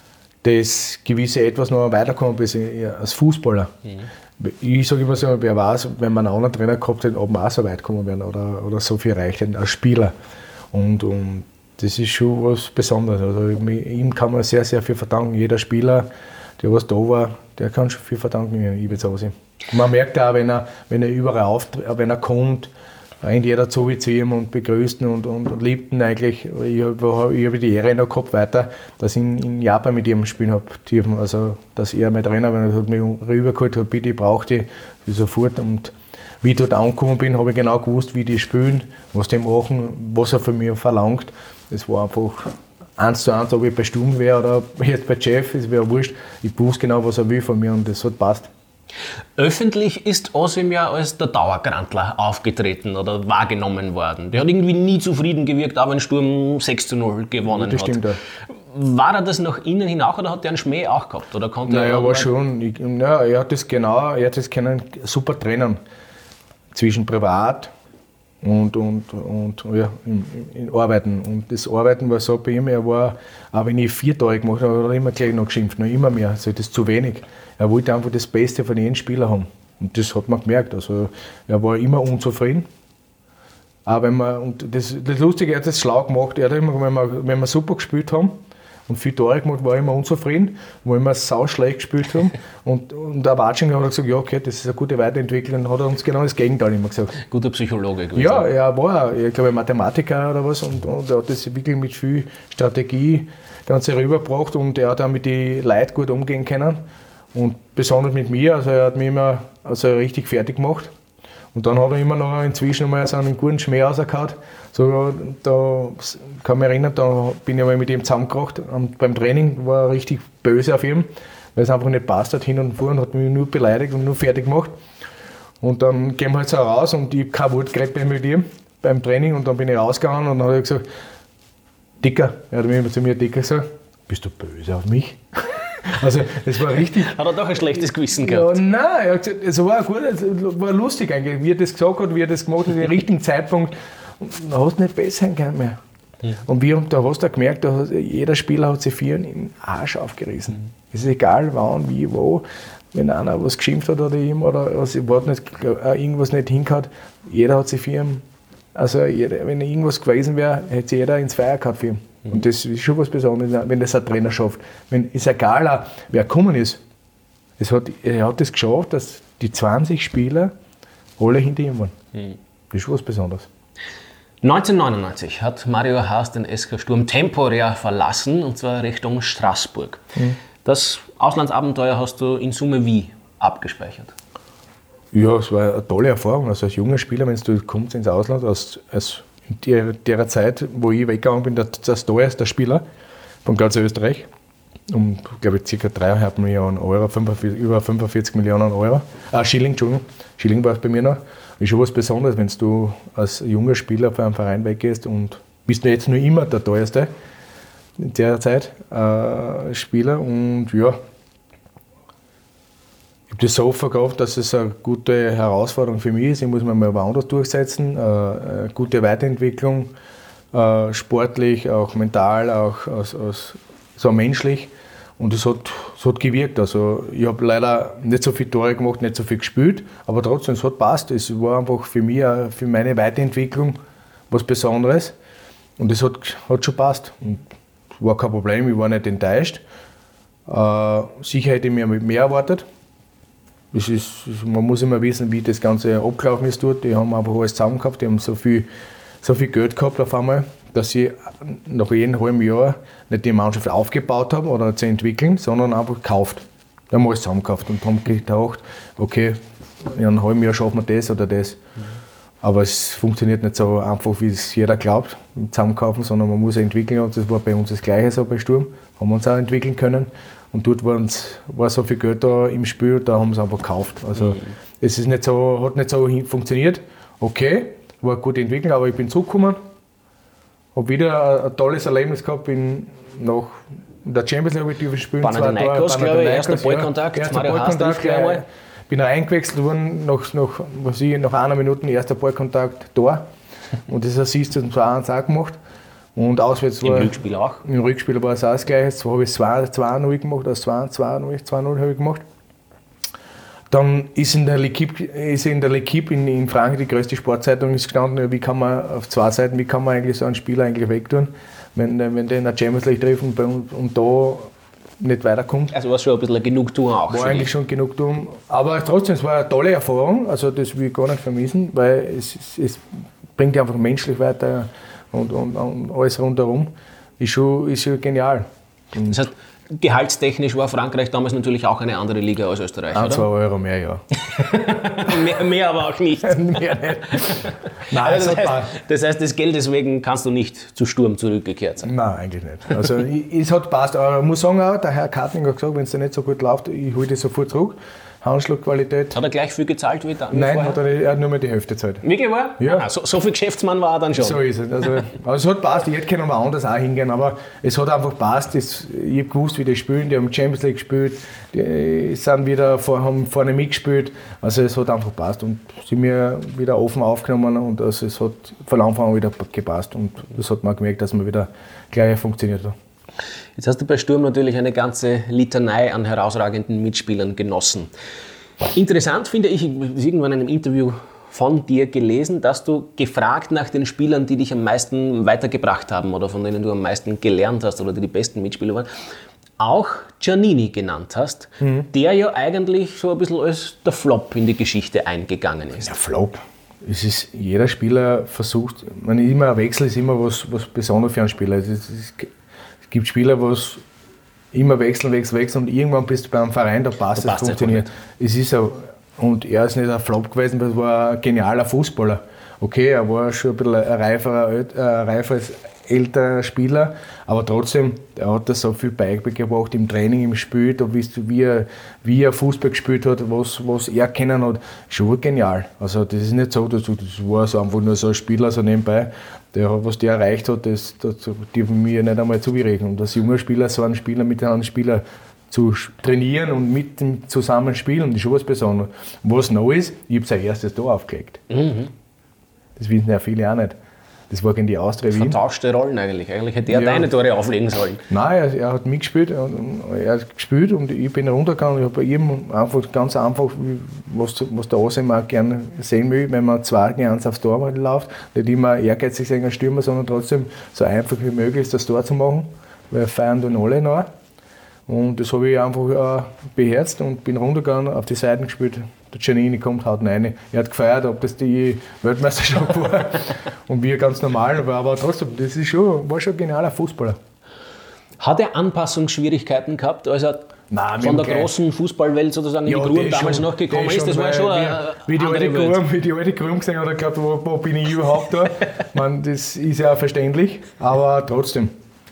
das gewisse Etwas noch weiterkommen bist als Fußballer. Mhm. Ich sage immer so, wer weiß, wenn man einen anderen Trainer gehabt hätte, ob man auch so weit kommen wären oder, oder so viel erreicht hätten als Spieler. Und, und das ist schon was Besonderes. Also ihm kann man sehr, sehr viel verdanken. Jeder Spieler, der was da war, der kann schon viel verdanken, Ivica Osim. Man merkt auch, wenn er, wenn er überall auftritt, wenn er kommt, rennt jeder zu wie zu ihm und begrüßt ihn und, und, und liebt ihn eigentlich. Ich habe hab die Ehre noch gehabt weiter, dass ich in, in Japan mit ihm spielen habe dürfen. Also, dass er mein Trainer war, hat mich rübergeholt, hat, bitte, ich brauche die, sofort. Und wie ich dort angekommen bin, habe ich genau gewusst, wie die spielen, was die machen, was er von mir verlangt. Das war einfach eins zu eins, ob ich bei Sturm wäre oder jetzt bei Jeff, es wäre wurscht. Ich wusste genau, was er will von mir und das hat passt. Öffentlich ist Osim ja als der Dauergrantler aufgetreten oder wahrgenommen worden. Der hat irgendwie nie zufrieden gewirkt, auch wenn Sturm sechs zu null gewonnen das hat. Stimmt, ja. War er das nach innen hin auch oder hat er einen Schmäh auch gehabt? Oder konnte naja, er war schon. Ich, ja, er hat das genau, er hat das können super trennen zwischen privat und, und, und ja, in, in Arbeiten. Und das Arbeiten war so bei ihm, er war, auch wenn ich vier Tage gemacht habe, hat er immer gleich noch geschimpft, noch immer mehr. Also das ist zu wenig. Er wollte einfach das Beste von jedem Spieler haben. Und das hat man gemerkt. Also er war immer unzufrieden. Auch wenn man, und das, das Lustige, er hat das schlau gemacht. Er hat immer, wenn wir, wenn wir super gespielt haben und viel Tore gemacht, war er immer unzufrieden. Wenn wir sau schlecht gespielt haben. und, und der Watsching hat gesagt, ja, okay, das ist eine gute Weiterentwicklung. Dann hat er uns genau das Gegenteil immer gesagt. Guter Psychologe. Gut ja, er war, ich glaube, Mathematiker oder was. Und, und er hat das wirklich mit viel Strategie Ganze rübergebracht. Und er hat auch mit den Leuten gut umgehen können. Und besonders mit mir. Also er hat mich immer also richtig fertig gemacht. Und dann hat er immer noch inzwischen mal so einen guten Schmäh rausgehauen. So, da kann ich mich erinnern, da bin ich einmal mit ihm zusammengebracht. Und beim Training war er richtig böse auf ihn, weil es einfach nicht passt hat, hin und vor und hat mich nur beleidigt und nur fertig gemacht. Und dann gehen wir halt so raus und ich habe kein Wort geredet mehr mit ihm beim Training. Und dann bin ich rausgegangen und dann hat er gesagt, Dicker, er hat mir zu mir Dicker gesagt, bist du böse auf mich? Also, das war richtig. Hat er doch ein schlechtes Gewissen gehabt? Ja, nein, er hat gesagt, es war gut, es war lustig eigentlich, wie er das gesagt hat, wie er das gemacht hat, den richtigen Zeitpunkt. Und da hast du nicht besser können mehr. Ja. Und wir, da hast du gemerkt, da hat, jeder Spieler hat sich für ihn den Arsch aufgerissen. Mhm. Es ist egal, wann, wie, wo. Wenn einer was geschimpft hat oder ihm oder also, nicht, irgendwas nicht hingehauen, jeder hat sich für ihn, also jeder, wenn irgendwas gewesen wäre, hätte sich jeder ins Feuer gehabt für ihn. Und das ist schon was Besonderes, wenn das ein Trainer schafft. Wenn, ist egal, auch, wer gekommen ist. Es hat, er hat es geschafft, dass die zwanzig Spieler alle hinter ihm waren. Mhm. Das ist schon was Besonderes. neunzehnhundertneunundneunzig hat Mario Haas den S K Sturm temporär verlassen, und zwar Richtung Straßburg. Mhm. Das Auslandsabenteuer hast du in Summe wie abgespeichert? Ja, es war eine tolle Erfahrung. Also als junger Spieler, wenn du kommst ins Ausland, als, als in der, der Zeit, wo ich weggegangen bin, der, der teuerste Spieler von ganz Österreich, um, glaube ich, ca. dreieinhalb Millionen Euro, fünfundvierzig, über fünfundvierzig Millionen Euro, ah, Schilling, Entschuldigung, Schilling war es bei mir noch. Ist schon was Besonderes, wenn du als junger Spieler von einem Verein weggehst und bist du jetzt nur immer der teuerste in der Zeit äh, Spieler. Und ja, ich habe das so verkauft, dass es eine gute Herausforderung für mich ist. Ich muss mich mal woanders durchsetzen. Äh, eine gute Weiterentwicklung, äh, sportlich, auch mental, auch aus, aus, so menschlich. Und es hat, es hat gewirkt. Also ich habe leider nicht so viele Tore gemacht, nicht so viel gespielt, aber trotzdem, es hat gepasst. Es war einfach für mich, für meine Weiterentwicklung was Besonderes. Und es hat, hat schon gepasst. Und war kein Problem, ich war nicht enttäuscht. Äh, sicher hätte ich mir mehr erwartet. Das ist, man muss immer wissen, wie das Ganze abgelaufen ist dort. Die haben einfach alles zusammen gehabt, die haben so viel, so viel Geld gehabt auf einmal, dass sie nach jedem halben Jahr nicht die Mannschaft aufgebaut haben oder zu entwickeln, sondern einfach gekauft. Die haben alles zusammengekauft und haben gedacht, okay, in einem halben Jahr schaffen wir das oder das. Mhm. Aber es funktioniert nicht so einfach, wie es jeder glaubt, zusammenkaufen, sondern man muss entwickeln. Und das war bei uns das Gleiche so bei Sturm. Haben wir uns auch entwickeln können. Und dort war so viel Geld da im Spiel, da haben sie einfach gekauft. Also mhm. es ist nicht so, hat nicht so funktioniert. Okay, war eine gute Entwicklung, aber ich bin zurückgekommen. Habe wieder ein, ein tolles Erlebnis gehabt, bin nach der Champions League dürfen spielen. Panathinaikos, glaube ich, erster Ballkontakt. Ja, erster Ballkontakt, ja, bin eingewechselt worden, nach, nach, was ich, nach einer Minute erster Ballkontakt Tor. Und das Assist hat zwei eins auch gemacht. Und auswärts war, im Rückspiel auch? Im Rückspiel war es auch das Gleiche. Zwar habe ich zwei null gemacht, also zwei null habe ich gemacht. Dann ist in der L'Équipe, ist in, der L'Équipe in, in Frankreich, die größte Sportzeitung, ist gestanden, wie kann man auf zwei Seiten, wie kann man eigentlich so einen Spieler eigentlich wegtun, wenn, wenn der in der Champions League trifft und, und, und da nicht weiterkommt. Also war es schon ein bisschen eine Genugtuung auch? War eigentlich schon Genugtuung. Aber trotzdem, es war eine tolle Erfahrung, also das will ich gar nicht vermissen, weil es, es, es bringt dich einfach menschlich weiter. Und, und, und alles rundherum ist schon, ist schon genial. Das heißt, gehaltstechnisch war Frankreich damals natürlich auch eine andere Liga als Österreich, Ein, oder? zwei Euro mehr, ja. mehr, mehr aber auch nicht. mehr nicht. Nein, also das, heißt, das heißt, das Geld deswegen kannst du nicht zu Sturm zurückgekehrt sein? Nein, eigentlich nicht. Also es hat passt. Aber ich muss sagen, auch, der Herr Kartling hat gesagt, wenn es dir nicht so gut läuft, ich hole dich sofort zurück. Handschlagqualität. Hat er gleich viel gezahlt wie da? Nein, hat er, nicht, er hat nur mehr die Hälfte gezahlt. Wirklich wahr? Ja. Ah, so, so viel Geschäftsmann war er dann schon. So ist es. Also, aber es hat passt, ich hätte können mal anders auch hingehen, aber es hat einfach passt. Es, ich habe gewusst, wie die spielen, die haben Champions League gespielt, die sind wieder vor, haben vorne mitgespielt. Also es hat einfach passt und sie mir wieder offen aufgenommen und also es hat von Anfang an wieder gepasst und das hat man gemerkt, dass man wieder gleich funktioniert hat. Jetzt hast du bei Sturm natürlich eine ganze Litanei an herausragenden Mitspielern genossen. Interessant finde ich, ich habe irgendwann in einem Interview von dir gelesen, dass du gefragt nach den Spielern, die dich am meisten weitergebracht haben oder von denen du am meisten gelernt hast oder die die besten Mitspieler waren, auch Giannini genannt hast, mhm. der ja eigentlich so ein bisschen als der Flop in die Geschichte eingegangen ist. Ja, Flop. Es ist, jeder Spieler versucht, man immer ein Wechsel ist immer was, was Besonderes für einen Spieler. Es, ist, es gibt Spieler, wo es immer wechseln, wechseln, wechseln und irgendwann bist du beim Verein, da passt es, funktioniert. Es ist ein, und er ist nicht ein Flop gewesen, das war ein genialer Fußballer. Okay, er war schon ein bisschen ein reiferer, ein reiferes, älterer Spieler, aber trotzdem, er hat da so viel beigebracht im Training, im Spiel, da weißt du, wie er, wie er Fußball gespielt hat, was, was er kennen hat, schon genial. Also das ist nicht so, dass das war so einfach nur so ein Spieler so nebenbei, der, was der erreicht hat, das, das dürfen wir nicht einmal zugerechnen. Und als junger Spieler so einen Spieler mit einem anderen Spieler zu trainieren und mit dem zusammen spielen, das ist schon was Besonderes. Was noch ist, ich habe sein erstes Tor aufgelegt. Mhm. Das wissen ja viele auch nicht. Das war gegen die Austria Wien. Vertauschte Rollen eigentlich. Eigentlich hätte er ja. deine Tore auflegen sollen. Nein, er, er hat mitgespielt. Er hat gespielt und ich bin runtergegangen. Ich habe bei ihm einfach ganz einfach, was, was der Asem auch gerne sehen will, wenn man zwei gegen eins aufs Tor läuft. Nicht immer ehrgeizig sein als Stürmer, sondern trotzdem so einfach wie möglich das Tor zu machen. Weil feiern dann alle noch. Und das habe ich einfach äh, beherzt und bin runtergegangen, auf die Seiten gespielt. Der Giannini kommt, haut ihn rein. Er hat gefeiert, ob das die Weltmeisterschaft war. Und wir ganz normal, aber, aber trotzdem, das ist schon, war schon ein genialer Fußballer. Hat er Anpassungsschwierigkeiten gehabt, als er Nein, von der großen Fußballwelt sozusagen ja, in die Gruben damals noch gekommen ist? Das war schon eine wie, wie andere Welt. Gruben, wie die alte Gruben gesehen hat, er glaubt, wo, wo bin ich überhaupt da? Man, das ist ja verständlich, aber trotzdem.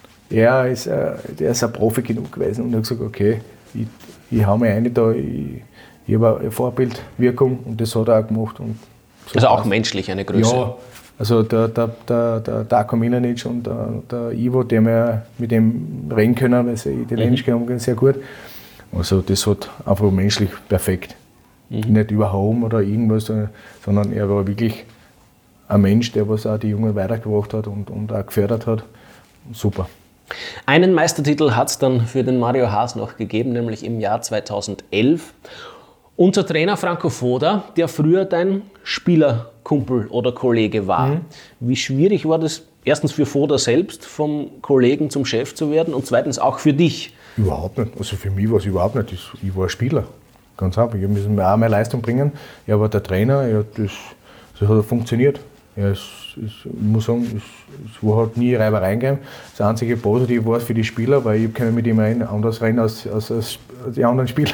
Er ist, äh, der ist ein Profi genug gewesen und er hat gesagt, okay, ich, ich hau mich rein da, ich, ich habe eine Vorbildwirkung und das hat er auch gemacht. Und so also auch passt. Menschlich eine Größe? Ja, also der, der, der, der Darko Milanic und der, der Ivo, die wir mit dem reden können, weil sie Italienisch mhm. können, sehr gut. Also das hat einfach menschlich perfekt. Mhm. Nicht überhauen oder irgendwas, sondern er war wirklich ein Mensch, der was auch die Jungen weitergebracht hat und, und auch gefördert hat. Super. Einen Meistertitel hat es dann für den Mario Haas noch gegeben, nämlich im Jahr zweitausendelf. Unser Trainer Franco Foda, der früher dein Spielerkumpel oder Kollege war. Mhm. Wie schwierig war das erstens für Foda selbst, vom Kollegen zum Chef zu werden und zweitens auch für dich? Überhaupt nicht. Also für mich war es überhaupt nicht. Ich war Spieler. Ganz einfach. Ich musste mir auch meine Leistung bringen. Er war der Trainer. Er, das, das hat funktioniert. Ja, es, es, ich muss sagen, es, es war halt nie Reibereien gegeben. Das einzige Positive war es für die Spieler, weil ich kann mit ihm rein, anders rein als, als, als die anderen Spieler.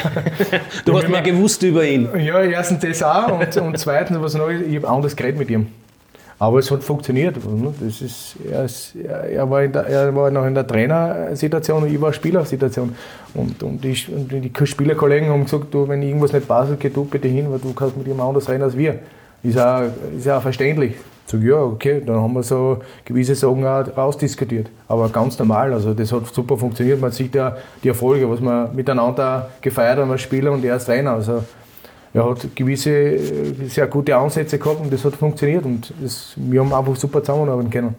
Du hast mehr gewusst über ihn. Ja, erstens das auch und, und zweitens, was noch ist, ich habe anders geredet mit ihm. Aber es hat funktioniert. Das ist, er, ist, er, war in der, er war noch in der Trainersituation und ich war in der Spielersituation. Und, und, die, und die Spielerkollegen haben gesagt, du, wenn irgendwas nicht passt, geh du bitte hin, weil du kannst mit ihm anders reden als wir. Ist auch, ist auch verständlich. Ich sage, ja, okay, dann haben wir so gewisse Sachen auch rausdiskutiert. Aber ganz normal, also das hat super funktioniert. Man sieht ja die Erfolge, was wir miteinander gefeiert haben als Spieler und er als Trainer. Also er hat gewisse sehr gute Ansätze gehabt und das hat funktioniert. Und das, wir haben einfach super zusammenarbeiten können.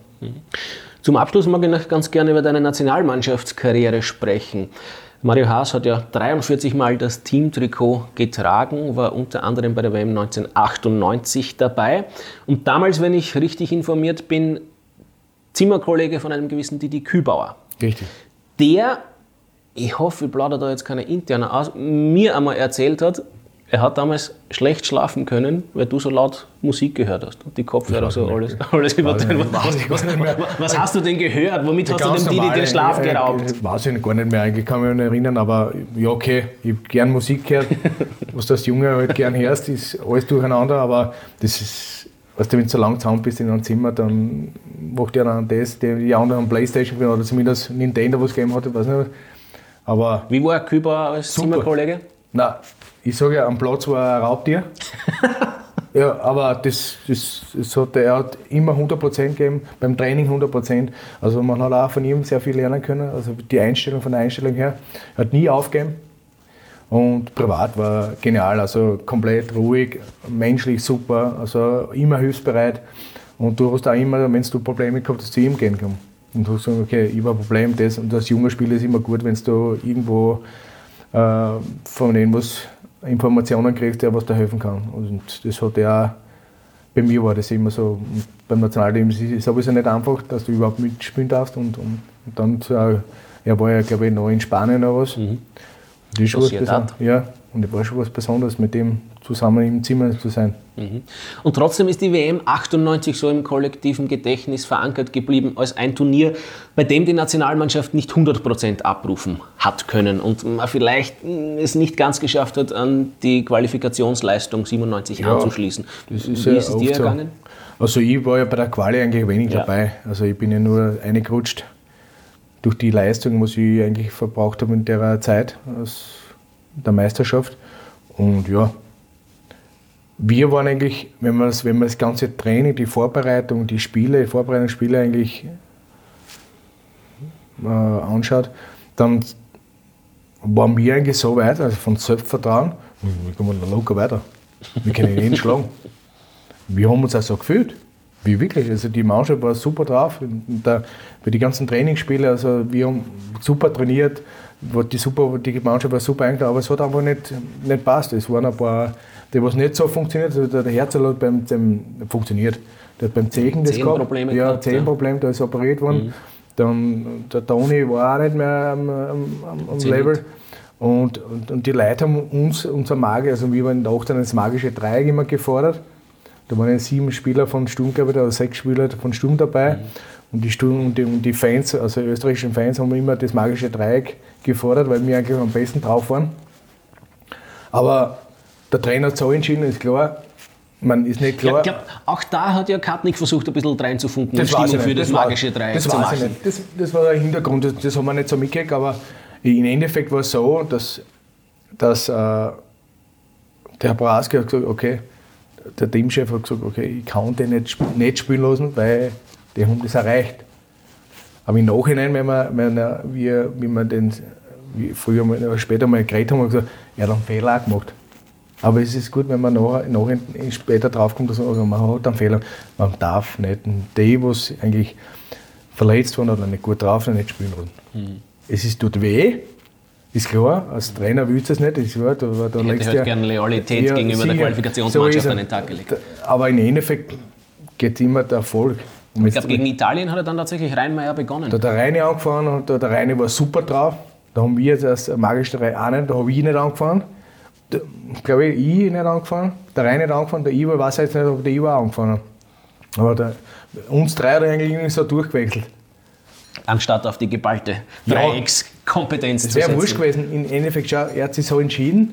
Zum Abschluss mag ich noch ganz gerne über deine Nationalmannschaftskarriere sprechen. Mario Haas hat ja dreiundvierzig Mal das Teamtrikot getragen, war unter anderem bei der W M neunzehnhundertachtundneunzig dabei und damals, wenn ich richtig informiert bin, Zimmerkollege von einem gewissen Didi Kübauer. Richtig. Der, ich hoffe, ich plaudere da jetzt keine interne aus, mir einmal erzählt hat, er hat damals schlecht schlafen können, weil du so laut Musik gehört hast und die Kopfhörer so alles, alles übertrieben. Was, was, was hast du denn gehört? Womit hast du dem Didi den Schlaf geraubt? Ich weiß ich gar nicht mehr, ich kann mich nicht erinnern, aber ja okay, ich habe gern Musik gehört. Was du als Junge halt gern hörst, ist alles durcheinander, aber das ist, weißt du, wenn du so lange zusammen bist in einem Zimmer, dann macht ja dann das, die anderen Playstation oder zumindest Nintendo was gegeben hat, ich weiß nicht. Aber wie war Kübauer als super. Zimmerkollege? Nein. ich sage ja, am Platz war er ein Raubtier. Ja, aber das, das, das hat, er hat immer hundert Prozent gegeben, beim Training hundert Prozent. Also man hat auch von ihm sehr viel lernen können. Also die Einstellung von der Einstellung her, er hat nie aufgegeben. Und privat war genial, also komplett ruhig, menschlich super, also immer hilfsbereit. Und du hast auch immer, wenn du Probleme gehabt hast, zu ihm gehen können. Und du hast gesagt, okay, ich habe ein Problem, das. Und als junger Spieler ist es immer gut, wenn du irgendwo äh, von irgendwas Informationen kriegst, der was da helfen kann. Und das hat er, bei mir war das immer so. Und beim Nationalteam ist es sowieso nicht einfach, dass du überhaupt mitspielen darfst. Und, und, und dann, äh, er war ja, glaube ich, noch in Spanien oder was. Mhm. Das ist was Besonderes. Ja, und es war schon was Besonderes, mit dem zusammen im Zimmer zu sein. Mhm. Und trotzdem ist die W M achtundneunzig so im kollektiven Gedächtnis verankert geblieben als ein Turnier, bei dem die Nationalmannschaft nicht hundert Prozent abrufen hat können und man vielleicht es nicht ganz geschafft hat, an die Qualifikationsleistung siebenundneunzig ja, anzuschließen. Das ist Wie ja ist es dir ergangen? So. Also ich war ja bei der Quali eigentlich wenig ja. dabei. Also ich bin ja nur reingerutscht durch die Leistung, was ich eigentlich verbraucht habe in der Zeit aus der Meisterschaft. Und ja, wir waren eigentlich, wenn man das, wenn man das ganze Training, die Vorbereitung, die Spiele, die Vorbereitungsspiele eigentlich äh, anschaut, dann waren wir eigentlich so weit, also von Selbstvertrauen, wir kommen locker weiter, wir können jeden schlagen. Wir haben uns auch so gefühlt, wie wirklich, also die Mannschaft war super drauf, der, für die ganzen Trainingsspiele, also wir haben super trainiert, die, super, die Mannschaft war super eingetragen, aber es hat einfach nicht, nicht passt. Es waren ein paar, die was nicht so funktioniert, also der Herzl hat beim dem, funktioniert. Der hat beim Zechen das gehabt, Probleme ja, gehabt, Zehenproblem, ja. Da ist operiert worden. Mhm. Dann, der Toni war auch nicht mehr am, am, am Level. Und, und, und die Leute haben uns, unser Magische, also wir waren auch dann das magische Dreieck immer gefordert. Da waren ja sieben Spieler von Sturm, glaube ich, oder sechs Spieler von Sturm dabei. Mhm. Und die, Sturm, und, die, und die Fans, also österreichischen Fans, haben immer das magische Dreieck gefordert, weil wir eigentlich am besten drauf waren. Aber der Trainer hat so entschieden, ist klar. Man ist nicht klar. Ja, ich glaube, auch da hat ja Kartnick versucht, ein bisschen reinzufunken und Stimmung für das, das magische Dreieck das zu machen. Ich nicht. Das, das war der Hintergrund, das, das haben wir nicht so mitgekriegt, aber im Endeffekt war es so, dass, dass äh, der Herr Braski hat gesagt, okay, der Teamchef hat gesagt, okay, ich kann den nicht, nicht spielen lassen, weil die haben das erreicht. Aber im Nachhinein, wenn wir, wenn wir, wenn wir den wie früher mal, später mal geredet haben, haben wir gesagt, er hat einen Fehler auch gemacht. Aber es ist gut, wenn man nachher, nachher später draufkommt, dass man hat einen Fehler. Man darf nicht die, die eigentlich verletzt waren oder nicht gut drauf sind, nicht spielen lassen. Mhm. Es ist, tut weh, ist klar, als Trainer willst du es nicht. Ist klar, da, da ich hätte halt gerne Loyalität ja, gegenüber sicher, der Qualifikationsmannschaft so an den Tag gelegt. Aber im Endeffekt geht immer der Erfolg. Und ich glaube, gegen Italien hat er dann tatsächlich Reinmeier begonnen. Da hat der Reine angefangen und der Reine war super drauf. Da haben wir das magische Dreieck auch nicht, da habe ich nicht angefangen. Da, glaube ich, ich nicht angefangen, der Reine nicht angefangen, der Ivo, ich weiß jetzt nicht, ob der Ivo auch angefangen hat. Aber der, uns drei hat eigentlich irgendwie so durchgewechselt. Anstatt auf die geballte Dreieckskompetenz ja, zu setzen. Das wäre wurscht gewesen. Im Endeffekt, schau, er hat sich so entschieden.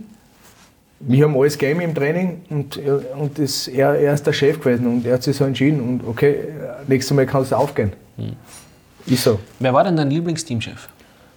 Wir haben alles gegeben im Training und, und das, er, er ist der Chef gewesen und er hat sich so entschieden. Und okay, nächstes Mal kannst du aufgehen. Hm. Ist so. Wer war denn dein Lieblingsteamchef?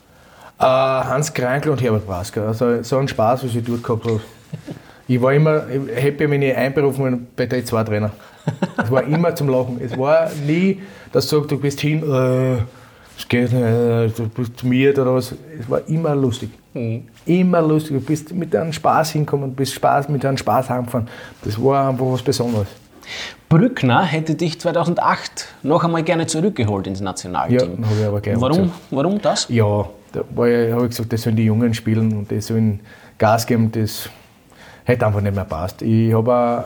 Uh, Hans Krankl und Herbert Brasker. Also so ein Spaß, was ich dort gehabt habe. Ich war immer happy, wenn ich einberufen wurde bei den zwei Trainern. Es war immer zum Lachen. Es war nie, dass du sagst, du bist hin, äh, es geht nicht, äh, du bist miert oder was. Es war immer lustig. Mhm. Immer lustig. Du bist mit einem Spaß hingekommen, bist Spaß, mit einem Spaß heimgefahren. Das war einfach was Besonderes. Brückner hätte dich zweitausendacht noch einmal gerne zurückgeholt ins Nationalteam. Ja, habe ich aber gleich warum, gesagt. Warum das? Ja, da habe ich gesagt, das sollen die Jungen spielen und das sollen Gas geben, das hätte einfach nicht mehr passt. Ich habe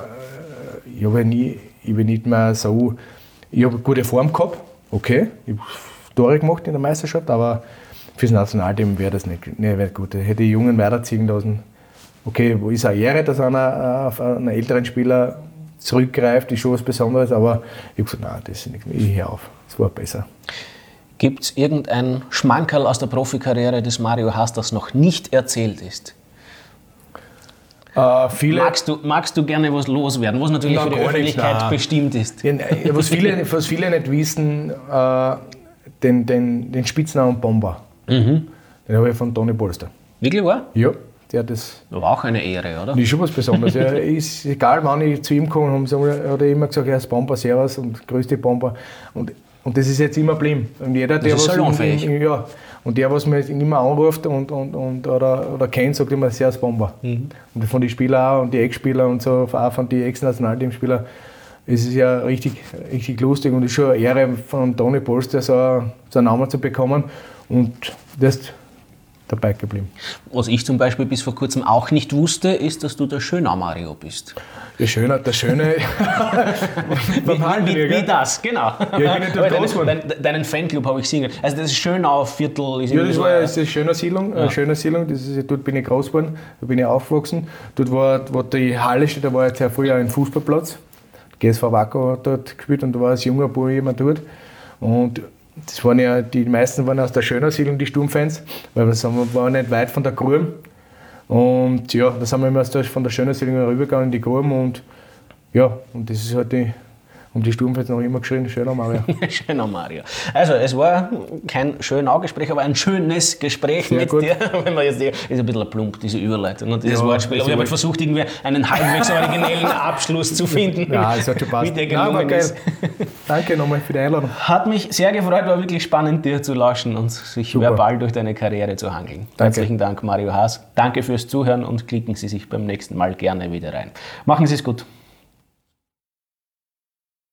ich hab nie, ich bin nicht mehr so, ich habe eine gute Form gehabt, okay, ich habe Tore gemacht in der Meisterschaft, aber fürs Nationalteam wäre das nicht, nicht gut. Ich hätte die Jungen weiterziehen lassen. Okay, wo ist eine Ehre, dass einer auf einen älteren Spieler zurückgreift, ist schon was Besonderes, aber ich habe gesagt, nein, das ist nichts mehr, ich höre auf, es war besser. Gibt es irgendein Schmankerl aus der Profikarriere des Mario Haas, das noch nicht erzählt ist? Äh, viele magst, du, magst du gerne was loswerden, was natürlich für die Öffentlichkeit nicht, bestimmt ist? Ja, was, viele, was viele nicht wissen, äh, den, den, den Spitznamen Bomber, mhm. den habe ich von Toni Polster. Wirklich wahr? Ja, der das... Aber auch eine Ehre, oder? Das ist schon was Besonderes. Er ist, egal wann ich zu ihm komme, haben sie, hat er immer gesagt, er ist Bomber, Servus und größte Bomber. Und, und das ist jetzt immer geblieben. Und jeder, der das ist was salonfähig. In, in, ja, und der, was mich immer anruft und, und, und, oder, oder kennt, sagt immer Servus Bomber. Mhm. Und von den Spielern auch und die Ex-Spieler und so, auch von den Ex-Nationalteamspielern, es ist ja richtig, richtig lustig und es ist schon eine Ehre von Toni Polster, so, so einen Namen zu bekommen. Und das ist dabei geblieben. Was ich zum Beispiel bis vor kurzem auch nicht wusste, ist, dass du der Schönau-Mario bist. Der Schöne, der Schöne. wie, wie, wie das, genau. Ja, ich bin nicht der deinen, deinen, deinen Fanclub habe ich gesehen. Also das Schönau-Viertel ist ja, das war ja eine schöne Siedlung. Eine schöne Siedlung. Das ist, dort bin ich groß geworden, da bin ich aufgewachsen. Dort war, wo die Halle steht, da war jetzt ja früher ein Fußballplatz. G S V Wacker hat dort gespielt und da war als junger Bub jemand dort. Und das waren ja, die meisten waren aus der Schöner Siedlung, die Sturmfans, weil wir waren nicht weit von der Gruben. Und ja, da sind wir immer von der Schöner Siedlung rübergegangen in die Gruben und ja, und das ist halt die, um die Sturmfans noch immer geschrien, Schönau Mario. Schönau Mario. Also es war kein Schönau-Gespräch, aber ein schönes Gespräch Sehr mit gut. dir. Wenn man jetzt die, ist ein bisschen plump, diese Überleitung und dieses ja, Wortspiel. Aber ich habe versucht, irgendwie einen halbwegs originellen Abschluss zu finden. Ja, das hat schon passt. Wie der gelungen Nein, ist. Danke nochmal für die Einladung. Hat mich sehr gefreut, war wirklich spannend, dir zu lauschen und sich Super. verbal durch deine Karriere zu hangeln. Danke. Herzlichen Dank, Mario Haas. Danke fürs Zuhören und klicken Sie sich beim nächsten Mal gerne wieder rein. Machen Sie es gut.